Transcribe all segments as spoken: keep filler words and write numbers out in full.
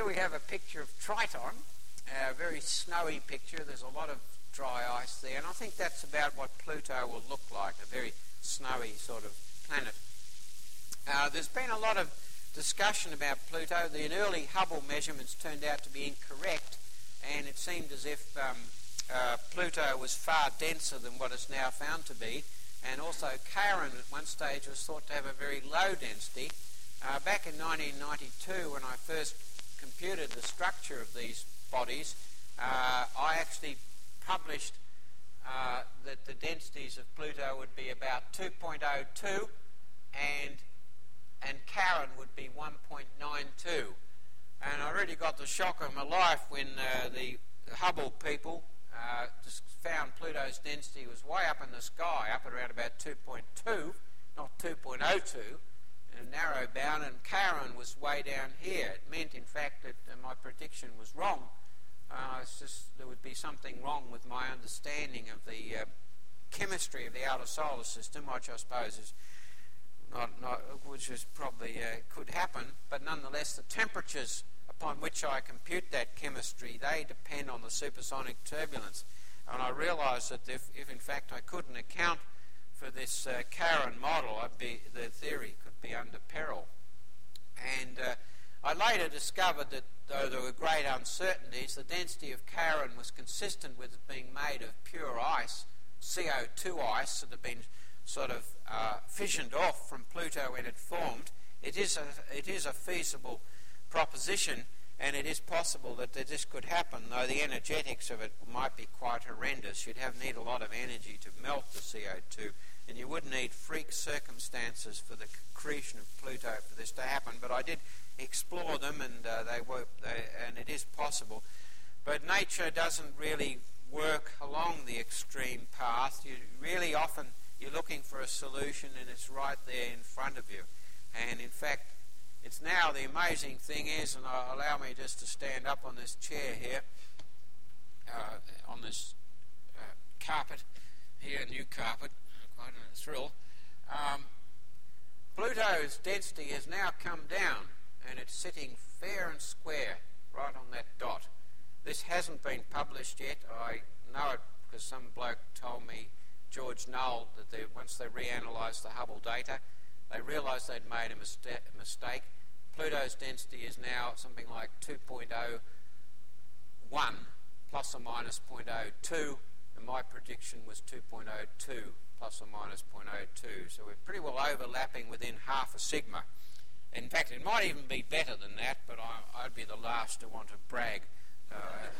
Here we have a picture of Triton, a very snowy picture. There's a lot of dry ice there, and I think that's about what Pluto will look like, a very snowy sort of planet. Uh, there's been a lot of discussion about Pluto. The early Hubble measurements turned out to be incorrect, and it seemed as if um, uh, Pluto was far denser than what it's now found to be, and also Charon at one stage was thought to have a very low density. Uh, back in nineteen ninety-two, when I first computed the structure of these bodies, uh, I actually published uh, that the densities of Pluto would be about two point oh two and and Charon would be one point nine two. And I really got the shock of my life when uh, the Hubble people uh, just found Pluto's density was way up in the sky, up at around about two point two, not two point oh two, and narrow bound, and Charon was way down here. It meant, in fact, that uh, my prediction was wrong. Uh, it's just there would be something wrong with my understanding of the uh, chemistry of the outer solar system, which I suppose is not, not which is probably uh, could happen. But nonetheless, the temperatures upon which I compute that chemistry, they depend on the supersonic turbulence. And I realised that if, if in fact I couldn't account for this uh, Charon model, I'd be, the theory could be under peril. And uh, I later discovered that though there were great uncertainties, the density of Charon was consistent with it being made of pure ice, C O two ice, that had been sort of uh, fissioned off from Pluto when it formed. It is a, it is a feasible proposition, and it is possible that this could happen, though the energetics of it might be quite horrendous. You'd have need a lot of energy to melt the C O two, and you would need freak circumstances for the accretion of Pluto for this to happen. But I did explore them, and uh, they were, they, and it is possible. But nature doesn't really work along the extreme path. You really often you're looking for a solution, and it's right there in front of you. And in fact, it's now the amazing thing is, and uh, allow me just to stand up on this chair here, uh, on this uh, carpet here, new carpet, quite a thrill. Um, Pluto's density has now come down, and it's sitting fair and square right on that dot. This hasn't been published yet. I know it because some bloke told me, George Null, that they, once they reanalysed the Hubble data, they realised they'd made a mista- mistake. Pluto's density is now something like two point oh one plus or minus zero point oh two, and my prediction was two point oh two plus or minus zero point oh two. So we're pretty well overlapping within half a sigma. In fact, it might even be better than that, but I, I'd be the last to want to brag uh,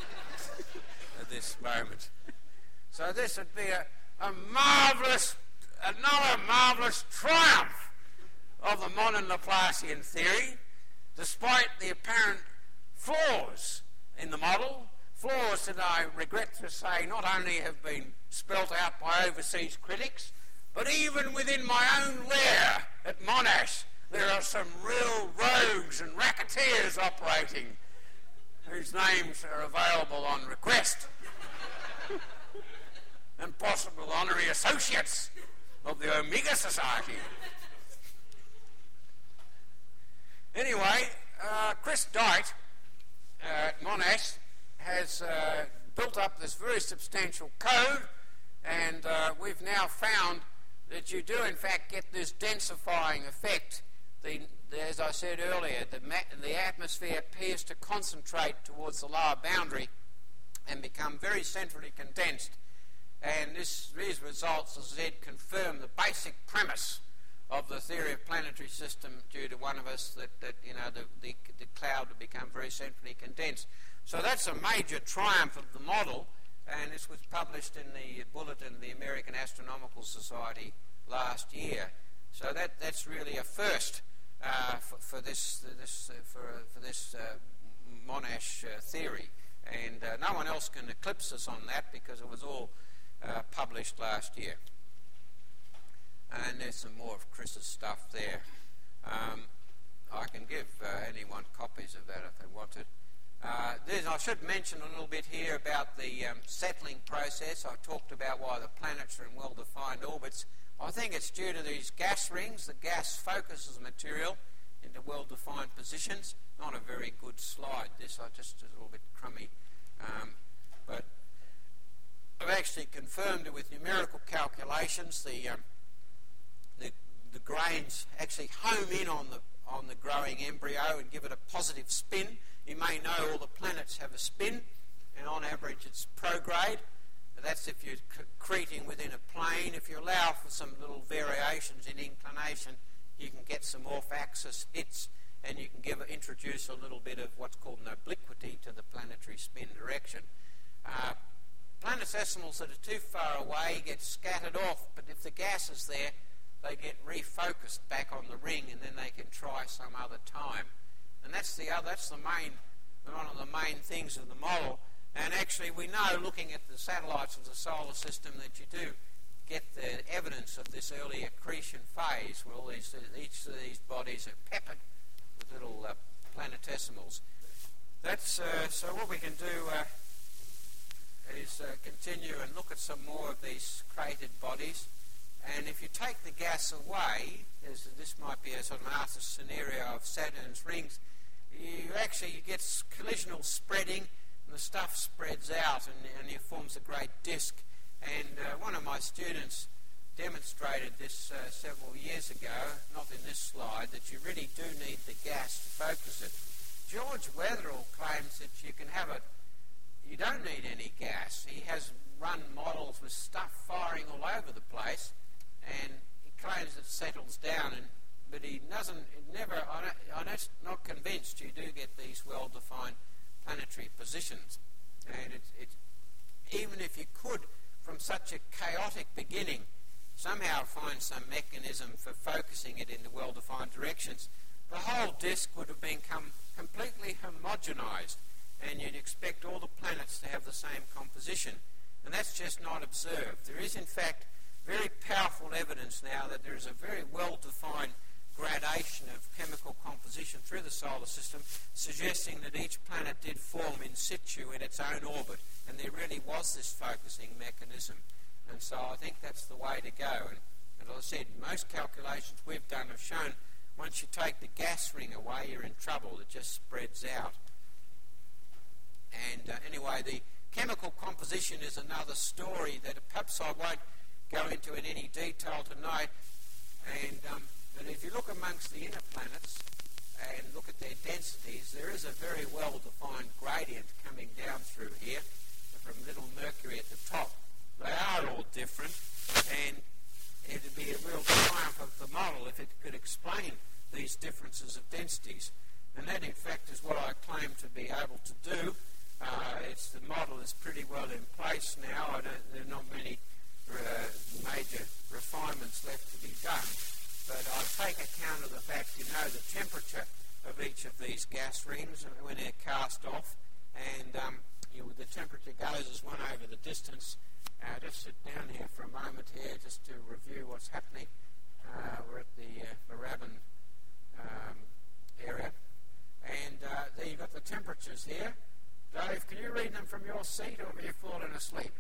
at this moment. So this would be a, a marvellous, another marvellous triumph of the modern Laplacian theory, despite the apparent flaws in the model, flaws that I regret to say not only have been spelt out by overseas critics, but even within my own lair at Monash, there are some real rogues and racketeers operating whose names are available on request and possible honorary associates of the Omega Society. Anyway, uh, Chris Dite uh, at Monash has uh, built up this very substantial code, and uh, we've now found that you do in fact get this densifying effect. The, the, as I said earlier, the, ma- the atmosphere appears to concentrate towards the lower boundary and become very centrally condensed. And this, these results, as I said, confirm the basic premise of the theory of planetary system due to one of us that, that you know, the, the, the cloud would become very centrally condensed. So that's a major triumph of the model, and this was published in the Bulletin of the American Astronomical Society last year. So that that's really a first uh, for, for this this uh, for for this uh, Monash uh, theory, and uh, no one else can eclipse us on that because it was all uh, published last year. And there's some more of Chris's stuff there. Um, I can give uh, anyone copies of that if they wanted. Uh, I should mention a little bit here about the um, settling process. I talked about why the planets are in well-defined orbits. I think it's due to these gas rings. The gas focuses material into well-defined positions. Not a very good slide, this, I just a little bit crummy. Um, but I've actually confirmed it with numerical calculations. The, um, the the grains actually home in on the on the growing embryo and give it a positive spin. You may know all the planets have a spin, and on average it's prograde. That's if you're accreting within a plane. If you allow for some little variations in inclination, you can get some off-axis hits, and you can give introduce a little bit of what's called an obliquity to the planetary spin direction. Uh, planetesimals that are too far away get scattered off, but if the gas is there, they get refocused back on the ring, and then they can try some other time. And that's the other, that's the main, one of the main things of the model. And actually, we know, looking at the satellites of the solar system, that you do get the evidence of this early accretion phase, where all these, each of these bodies are peppered with little uh, planetesimals. That's uh, so. What we can do uh, is uh, continue and look at some more of these created bodies. And if you take the gas away, as this might be a sort of an Arthur scenario of Saturn's rings, you actually you get collisional spreading. The stuff spreads out and, and it forms a great disk. And uh, one of my students demonstrated this uh, several years ago, not in this slide, that you really do need the gas to focus it. George Weatherall claims that you can have it, you don't need any gas. He has run models with stuff firing all over the place, and he claims it settles down, and, but he doesn't, it never, I'm not convinced you do get these well-defined planetary positions. And it, it, even if you could, from such a chaotic beginning, somehow find some mechanism for focusing it into well-defined directions, the whole disk would have become completely homogenized, and you'd expect all the planets to have the same composition. And that's just not observed. There is, in fact, very powerful evidence now that there is a very well-defined gradation of chemical composition through the solar system, suggesting that each planet did form in situ in its own orbit, and there really was this focusing mechanism. And so I think that's the way to go. And, and as I said, most calculations we've done have shown once you take the gas ring away, you're in trouble. It just spreads out. And uh, anyway, the chemical composition is another story that perhaps I won't go into in any detail tonight. And um, but if you look amongst the inner planets and look at their densities, there is a very well-defined gradient coming down through here from little Mercury at the top. They are all different, and it would be a real triumph of the model if it could explain these differences of densities. And that, in fact, is what I claim to be able to do. Uh, it's the model is pretty well in place now. I don't, there are not many uh, major refinements left to be done. But I take account of the fact, you know, the temperature of each of these gas rings when they're cast off, and um, you, the temperature goes as one over the distance. Uh, just sit down here for a moment here just to review what's happening. Uh, we're at the uh, Moorabbin um, area, and uh, there you've got the temperatures here. Dave, can you read them from your seat, or have you fallen asleep?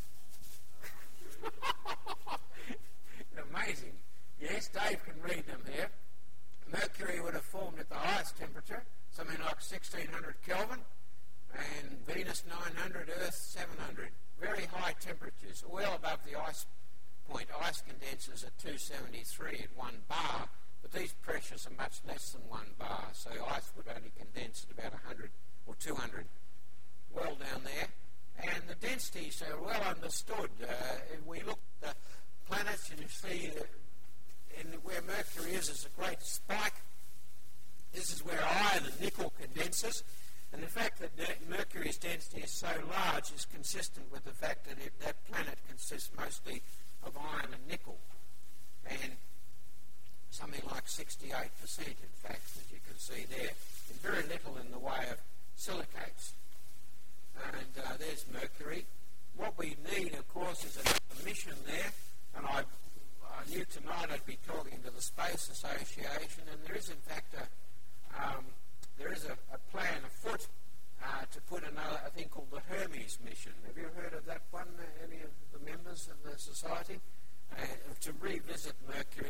Amazing. Yes, Dave can read them here. Mercury would have formed at the highest temperature, something like sixteen hundred Kelvin, and Venus nine hundred, Earth seven hundred. Very high temperatures, well above the ice point. Ice condenses at two seventy-three at one bar, but these pressures are much less than one bar, so ice would only condense at about one hundred or two hundred, well down there. And the densities are well understood. Uh, if we look at the planets, and you see that in where Mercury is, is a great spike. This is where iron and nickel condenses. And the fact that Mercury's density is so large is consistent with the fact that it, that planet consists mostly of iron and nickel. And something like sixty-eight percent, in fact, as you can see there. And very little in the way of silicates. And uh, there's Mercury. What we need, of course, is a mission there. And I, I knew tonight I'd be talking to the Space Association, and there is, in fact, a um, there is a, a plan afoot uh, to put another, a thing called the Hermes mission. Have you heard of that one, uh, any of the members of the Society? Uh, to revisit Mercury.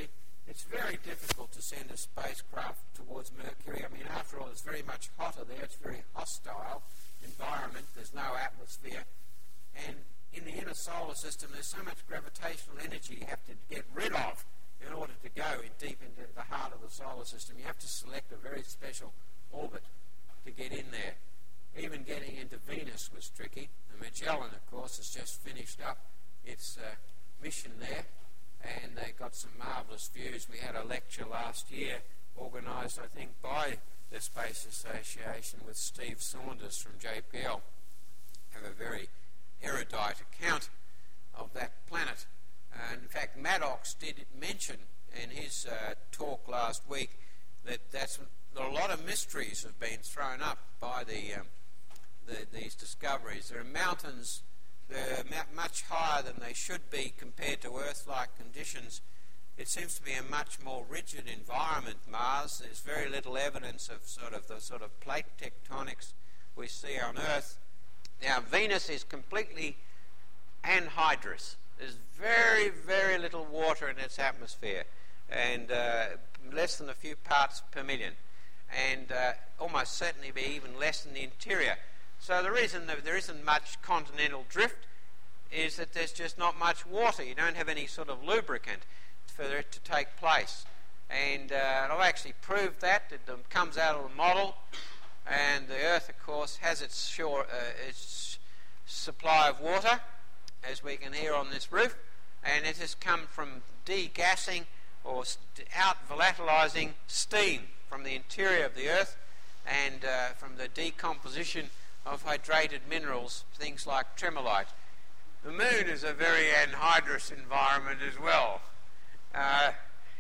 it's very difficult to send a spacecraft towards Mercury. I mean, after all, it's very much hotter there. It's a very hostile environment. There's no atmosphere. And in the inner solar system, there's so much gravitational energy you have to get rid of in order to go in deep into the heart of the solar system. You have to select a very special orbit to get in there. Even getting into Venus was tricky. The Magellan, of course, has just finished up its uh, mission there, and they got some marvellous views. We had a lecture last year organised, I think, by the Space Association with Steve Saunders from J P L. Have a very erudite account of that planet. Uh, in fact, Maddox did mention in his uh, talk last week that that's a lot of mysteries have been thrown up by the, um, the these discoveries. There are mountains that are much higher than they should be compared to Earth-like conditions. It seems to be a much more rigid environment, Mars. There's very little evidence of sort of the sort of plate tectonics we see on Earth. Now, Venus is completely anhydrous. There's very, very little water in its atmosphere, and uh, less than a few parts per million, and uh, almost certainly be even less in the interior. So the reason that there isn't much continental drift is that there's just not much water. You don't have any sort of lubricant for it to take place. And uh, I've actually proved that. It um, comes out of the model. And the Earth, of course, has its, shore, uh, its supply of water, as we can hear on this roof, and it has come from degassing or st- out volatilizing steam from the interior of the Earth, and uh, from the decomposition of hydrated minerals, things like tremolite. The Moon is a very anhydrous environment as well, uh,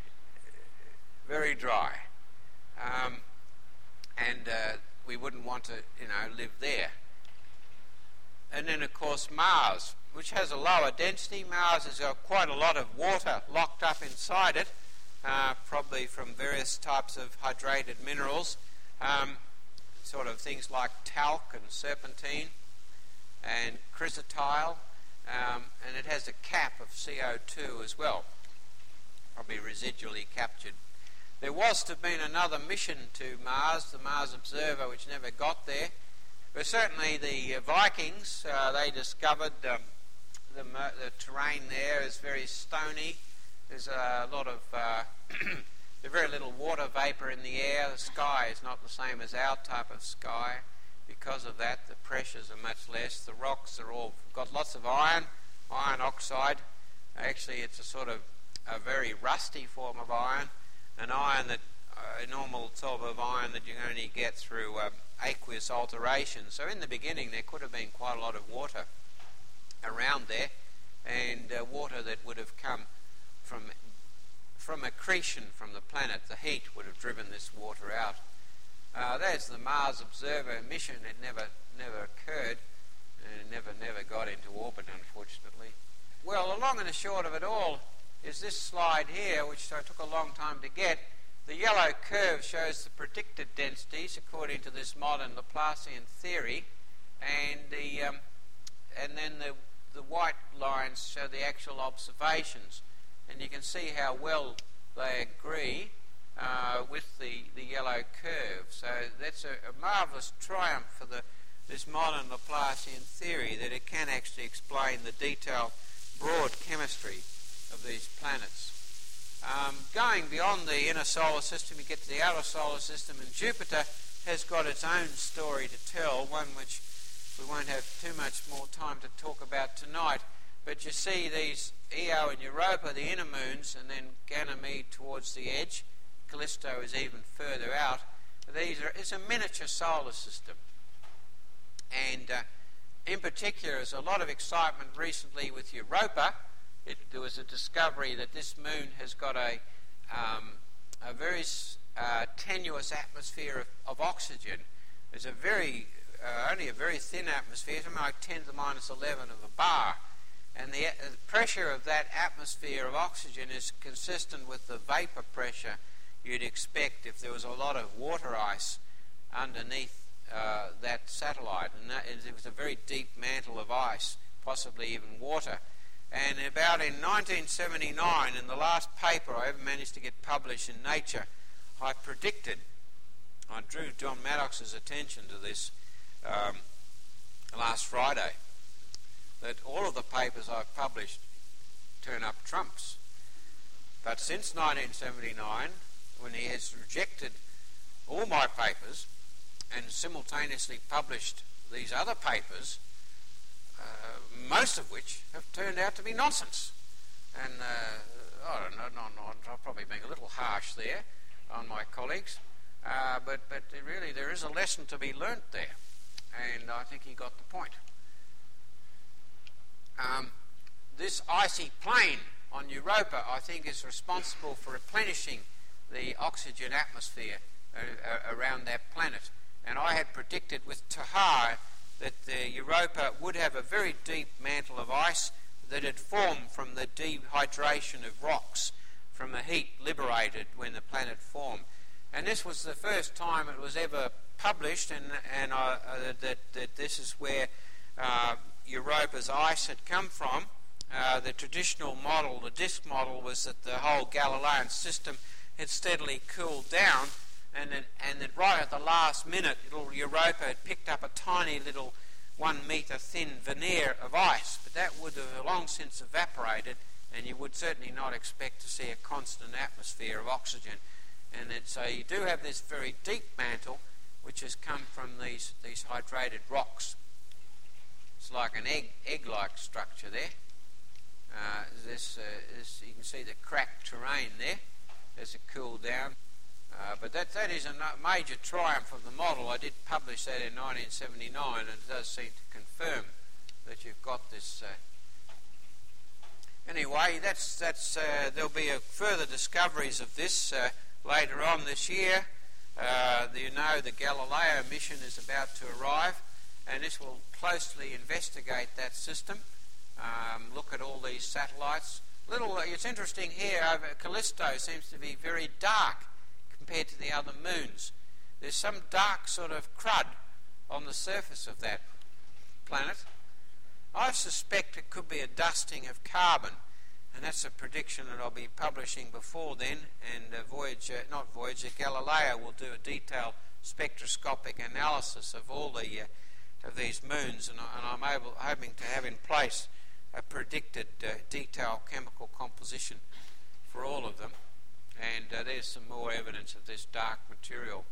very dry, um, and uh, we wouldn't want to, you know, live there. And then, of course, Mars, which has a lower density. Mars has got quite a lot of water locked up inside it, uh, probably from various types of hydrated minerals, um, sort of things like talc and serpentine and chrysotile, um, and it has a cap of C O two as well, probably residually captured. There was to have been another mission to Mars, the Mars Observer, which never got there. But certainly the uh, Vikings, uh, they discovered um, the, the terrain there is very stony. There's a lot of, uh, there's very little water vapour in the air. The sky is not the same as our type of sky. Because of that, the pressures are much less. The rocks are all got lots of iron, iron oxide. Actually, it's a sort of a very rusty form of iron, an iron that uh, a normal sort of iron that you can only get through uh, aqueous alteration. So in the beginning, there could have been quite a lot of water around there, and uh, water that would have come from from accretion from the planet. The heat would have driven this water out. Uh, there's the Mars Observer mission. It never never occurred, and it never never got into orbit, unfortunately. Well, the long and the short of it all is this slide here, which I took a long time to get. The yellow curve shows the predicted densities according to this modern Laplacian theory, and the um, and then the the white lines show the actual observations, and you can see how well they agree uh, with the, the yellow curve. So that's a, a marvellous triumph for the this modern Laplacian theory, that it can actually explain the detailed, broad chemistry of these planets. Um, going beyond the inner solar system, you get to the outer solar system, and Jupiter has got its own story to tell, one which we won't have too much more time to talk about tonight. But you see these Io and Europa, the inner moons, and then Ganymede towards the edge. Callisto is even further out. These are, it's a miniature solar system. And uh, in particular, there's a lot of excitement recently with Europa. It, there was a discovery that this moon has got a, um, a very uh, tenuous atmosphere of, of oxygen. There's a very, uh, only a very thin atmosphere, something like ten to the minus eleven of a bar. And the, uh, the pressure of that atmosphere of oxygen is consistent with the vapor pressure you'd expect if there was a lot of water ice underneath uh, that satellite. And that is, it was a very deep mantle of ice, possibly even water. And about in nineteen seventy-nine, in the last paper I ever managed to get published in Nature, I predicted, I drew John Maddox's attention to this um, last Friday, that all of the papers I've published turn up trumps. But since nineteen seventy-nine, when he has rejected all my papers and simultaneously published these other papers, uh, most of which have turned out to be nonsense. And uh, I don't know, no, no, I'm probably being a little harsh there on my colleagues, uh, but, but really there is a lesson to be learnt there, and I think he got the point. Um, this icy plain on Europa, I think, is responsible for replenishing the oxygen atmosphere uh, around that planet. And I had predicted with Tahar that the Europa would have a very deep mantle of ice that had formed from the dehydration of rocks from the heat liberated when the planet formed. And this was the first time it was ever published, and, and uh, uh, that, that this is where uh, Europa's ice had come from. Uh, the traditional model, the disk model, was that the whole Galilean system had steadily cooled down, and that, and that right at the last minute, little Europa had picked up a tiny little one metre thin veneer of ice, but that would have long since evaporated, and you would certainly not expect to see a constant atmosphere of oxygen. And that, so you do have this very deep mantle, which has come from these, these hydrated rocks. It's like an egg, egg-like structure there. Uh, this, uh, this, you can see the cracked terrain there as it cooled down. Uh, but that, that is a major triumph of the model. I did publish that in nineteen seventy-nine, and it does seem to confirm that you've got this. Uh... Anyway, that's, that's, uh, there'll be a further discoveries of this uh, later on this year. Uh, the, you know, the Galileo mission is about to arrive, and this will closely investigate that system. Um, look at all these satellites. Little, uh, it's interesting here, over Callisto seems to be very dark compared to the other moons. There's some dark sort of crud on the surface of that planet. I suspect it could be a dusting of carbon, and that's a prediction that I'll be publishing before then, and uh, Voyager, not Voyager, Galileo will do a detailed spectroscopic analysis of all the uh, of these moons, and, I, and I'm able, hoping to have in place a predicted uh, detailed chemical composition for all of them. And uh, there's some more evidence of this dark material.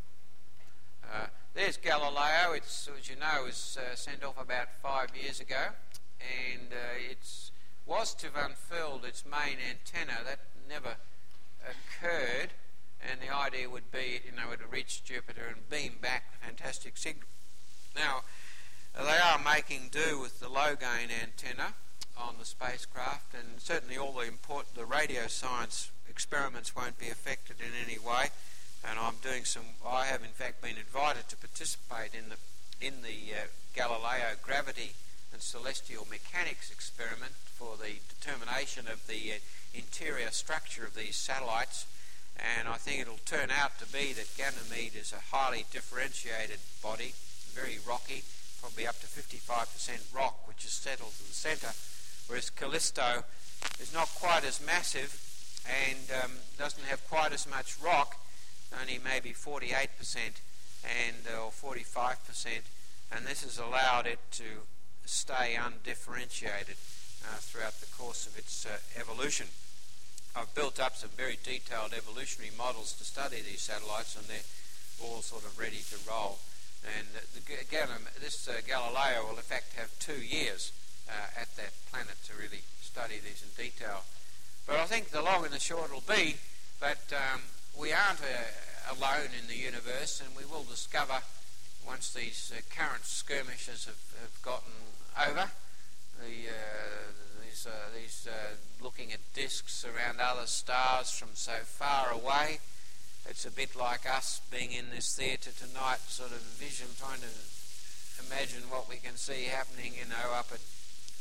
Uh, there's Galileo. It's, as you know, was uh, sent off about five years ago, and uh, it was to have unfurled its main antenna. That never occurred, and the idea would be, you know, it would reach Jupiter and beam back a fantastic signal. Now, uh, they are making do with the low-gain antenna on the spacecraft, and certainly all the important the radio science experiments won't be affected in any way. And I'm doing some. I have in fact been invited to participate in the in the uh, Galileo gravity and celestial mechanics experiment for the determination of the uh, interior structure of these satellites. And I think it'll turn out to be that Ganymede is a highly differentiated body, very rocky, probably up to fifty-five percent rock, which is settled to the centre, whereas Callisto is not quite as massive and um, doesn't have quite as much rock, only maybe forty-eight percent and uh, or forty-five percent, and this has allowed it to stay undifferentiated uh, throughout the course of its uh, evolution. I've built up some very detailed evolutionary models to study these satellites, and they're all sort of ready to roll. And uh, the, again, um, this uh, Galileo will in fact have two years uh, at that planet to really study these in detail. But I think the long and the short will be that um, we aren't uh, alone in the universe, and we will discover, once these uh, current skirmishes have, have gotten over, the, uh, these, uh, these uh, looking at disks around other stars from so far away. It's a bit like us being in this theatre tonight, sort of vision, trying to imagine what we can see happening, you know, up at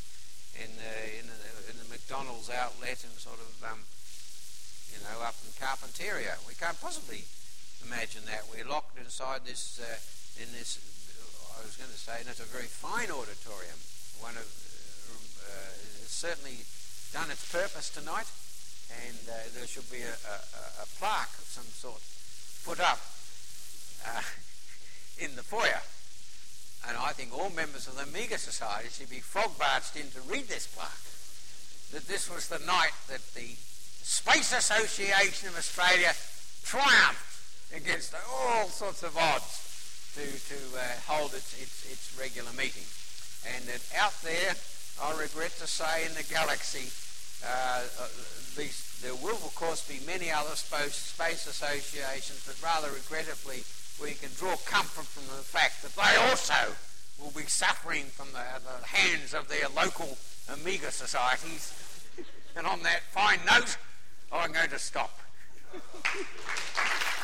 in the in the, in the McDonald's outlet and sort of um, you know, up in Carpentaria. We can't possibly imagine that. We're locked inside this uh, in this. I was going to say, and it's a very fine auditorium. One of uh, uh, certainly done its purpose tonight, and uh, there should be a, a, a plaque of some sort put up uh, in the foyer. And I think all members of the Amiga Society should be frog-barged in to read this plaque, that this was the night that the Space Association of Australia triumphed against all sorts of odds to, to uh, hold its, its, its regular meeting. And that out there, I regret to say, in the galaxy, uh, uh, these, there will of course be many other space, space associations, but rather regrettably we can draw comfort from the fact that they also will be suffering from the, the hands of their local Amiga societies. And on that fine note, I'm going to stop.